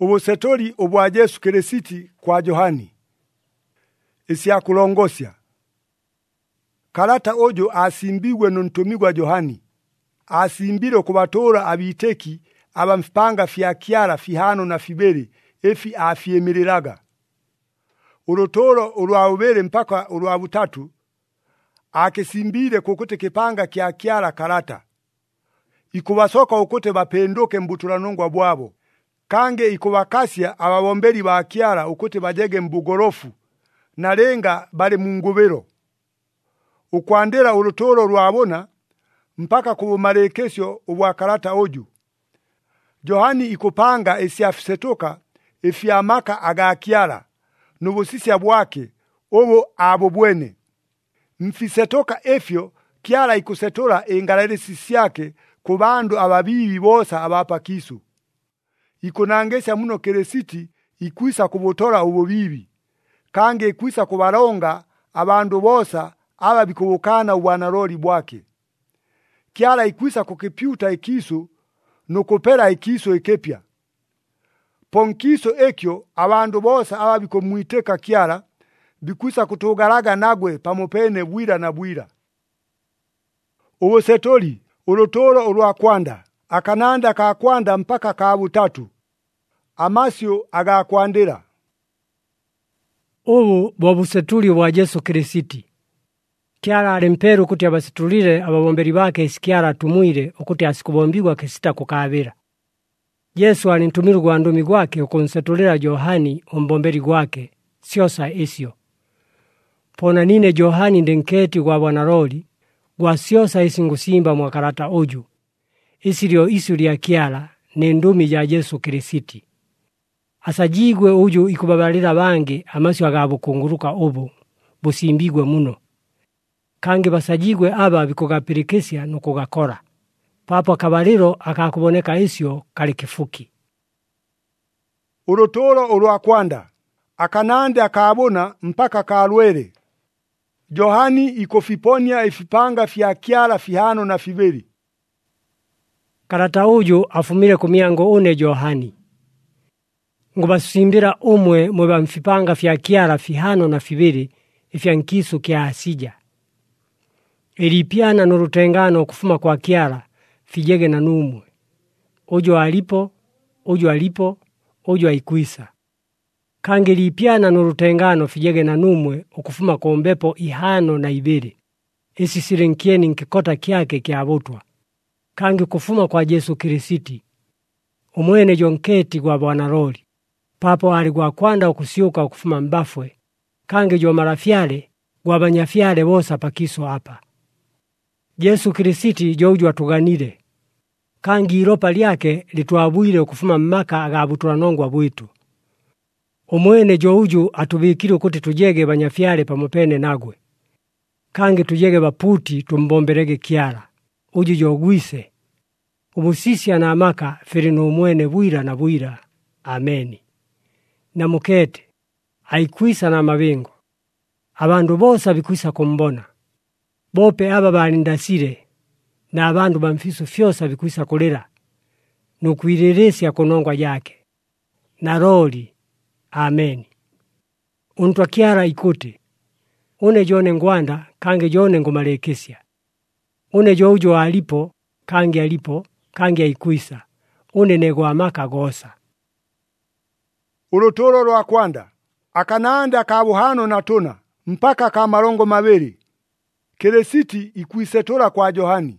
Ubusetori obwa Yesu Kirisiti kwa Johani. Isya kulongosya. Kalata ojo asimbigwe nuntumigwa Johani. Asimbire kubatora abiteki abamfipanga fya kyara fihano na fibere efi afyemereraga. Urutoro urwaubere mpaka urwabutatu akisimbire kukuti kipanga kya kyara kalata. Ikubasoka ukuti bapendoke mbuturanongwa bwabo. Kange ikubakasya ababomberi ba kyara ukuti bajege mbugorofu nalenga bali mungubero. Ukwandera urutoro rwabona mpaka kubumarekesyo obwa kalata oju. Johani ikupanga esyafisetoka efyamaka aga kyara nubusisya bwake obo abo bwene. Mfisetoka efyo kyara ikusetora engalalisi syake ku bandu ababibi bosa abapakisu. Ikunangesya muno Kirisiti ikwisa kubutora ububibi. Kange ikwisa kubaronga abandu bosa ababikubukana ubwanaroli bwake. Kyara ikwisa kukipyuta ikisu nukupera ikisu ekepya. Ponkiso ekyo abandu bosa ababikumwiteka kyara bikwisa kutugaraga nagwe pamupene bwira na bwira. Ubusetori urutoro urwakwanda akananda ka kwanda mpaka ka butatu. Amasyo agakwandira. Ubu bwobusetuli bwa Yesu Kirisiti. Kyara alimperu kuti abasitulire ababomberi bake isikyara atumwire okuti asikubombigwa kesita kukabira. Yesu alintumirwa ndumi gwake okunsetulira Johani ombomberi gwake syosa isyo. Pona nine Johani ndenketi gwa bwanaroli gwa syosa isi ngusimba mwakarata oju. Isirio isu lya kyara ni ndumi ya Yesu Kirisiti. Asajigwe uju ikubabalira bange amasyo agabukunguruka ubu busimbigwe muno. Kange basajigwe aba bikugapirikisya nukugakora. Papo akabaliro akakuboneka isyo kali kifuki. Urutoro urwakwanda akanande akabona mpaka kalwere. Johani ikofiponia ifipanga fya kyara fihano na fiberi. Karata uju afumire kumyango une Johani. Ngubasimbira umwe mweba mfipanga fya kyara fihano na fiberi ifya nkisu kya asija. Ilipiana nurutengano kufuma kwa kyara fijege na numwe. Ojo alipo, ojo aikwisa. Kange ilipiana nurutengano fijege na numwe okufuma kombepo ihano na ibere. Esi sirenkieni nkikota kyake kiabutwa. Kange kufuma kwa Yesu Kirisiti. Umwene jonketi gwa bwanaroli. Papo ali gwa kwanda okusyuka okufuma mbafwe. Kange jo marafyale gwa banyafyale bosa pakiso hapa. Yesu Kirisiti joju atuganire. Kangi iropa lyake litwabwire okufuma mmaka agabuturanongwa bwitu. Umwene joju atubikire kuti tujege banyafyale pamupene nagwe. Kangi tujege baputi tumbomberege kyara. Uju jogwise. Ubusisya na amaka firino umwene bwira na bwira. Ameni. Na mukete, aikwisa na mabingo. Abandu bosa bikwisa kumbona. Bope aba balindasire, na abandu bamfiso fyosa bikwisa kulera. Nukwiriresya kunongwa yake. Na roli. Ameni. Untwa kyara ikute. Une jone ngwanda, kange jone ngumalekesya. Une jojo alipo, kange aikwisa. Une nego amaka gosa. Urutoro rwakwanda akananda kabuhano na tona mpaka kamarongo mabere. Kirisiti ikwisetora kwa Johani.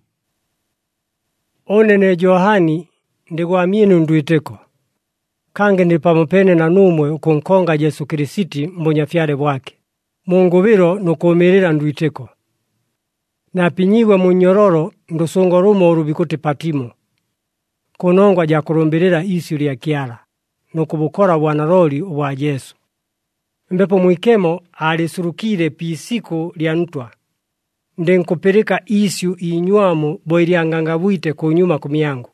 One ne Johani ndigwaminu ndwiteko. Kange ndi pamupene na numwe ukunkonga Yesu Kirisiti mbonyafyale bwake. Mungubiro nukumirira ndwiteko. Napinyiwe munyororo ndusongorumo urubikuti Patimo. Kunongwa ja kurumbirira isi lya kyara. Nukubukora bwanaroli ubwa Yesu. Mbepo mwikemo alisurukire pisiku lya ntwa. Ndenkupirika isyu inywamu boiriangangabwite kunyuma kumyangu.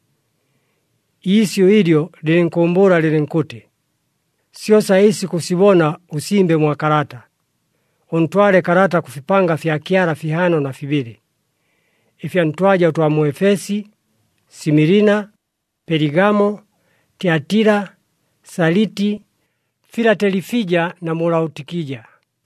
Isyu ilio lilinkumbura lilinkute. Syosa isi kusibona usimbe mwa karata. Untwale karata kufipanga fya kyara fihano na fibiri. Ifya ntwaja utwa Muefesi, Simirina, Perigamo, Tiatira, Saliti, Filadelifija na Mulaotikija.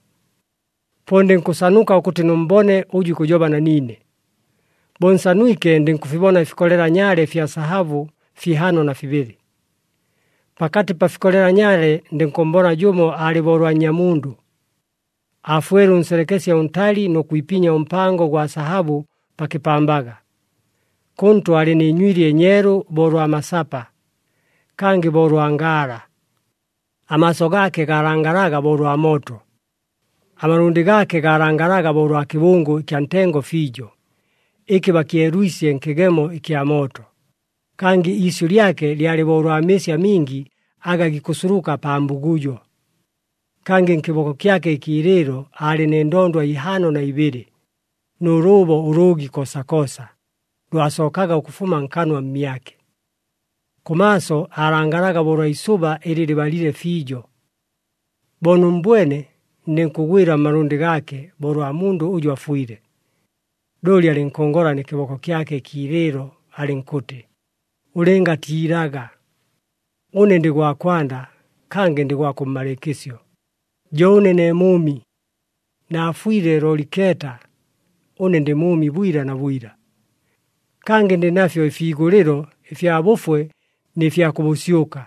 Ponde nkusanuka ukuti numbone uju kujoba na nine. Bonsanuike ndi nkufibona ifikolera nyale fya sahabu fihano na fibili. Pakati pa fikolera nyale ndi nkombona jumo aliborwa nyamundu. Afueru nserekesi ya untali no kuipinya umpango kwa sahabu pakipambaga. Kuntu alini nywili enyeru borwa masapa. Kangi borwa ngara. Amaso gake garangaraga borwa moto. Amarundi gake garangaraga borwa kibungu kya ntengo fijo. Iki bakieruisye nkegemo ikia moto. Kangi isu lyake liali borwa mesya mingi aga gikusuruka pa mbugujo. Kangi nkiboko kyake ikirero ali nendondwa ihano na ibiri. Nurubo urugi kosa. Lwasokaga ukufuma nkanwa mmyake. Kumaso arangaraga borwa isuba ili libalile fijo. Bonu mbwene nenkugwira marundi gake borwa mundu uju afuire. Doli alinkongora ni kiboko kyake kirero alinkuti. Ulenga tiiraga. Une ndi gwa kwanda, kange ndi gwa kummalekisyo. Jo ne mumi. Na afuire roliketa. Une ndi mumi bwira na bwira. Kange ndi nafyo ifiguliro, ifya bufwe, ni fya kubusyuka.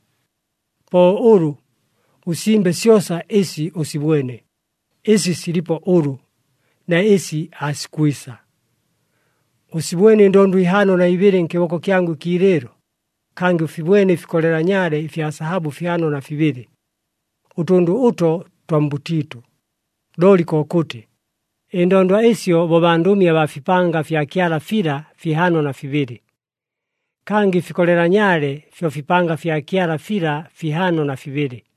Po uru, usimbe siosa esi usibwene. Esi silipo uru, na esi asikuisa. Usibwene ndondu ihano na ibiri nkiboko kyangu kirero. Kangi ufibwene fikolera nyale ifya sahabu fihano na fibiri. Utundu uto twambutitu. Doli kokuti. Indondwa esyo bobandumi abafipanga fya kiala fila fihano na fibiri. Kangi fikolera nyale fyo fipanga fya kiala fila fihano na fibiri.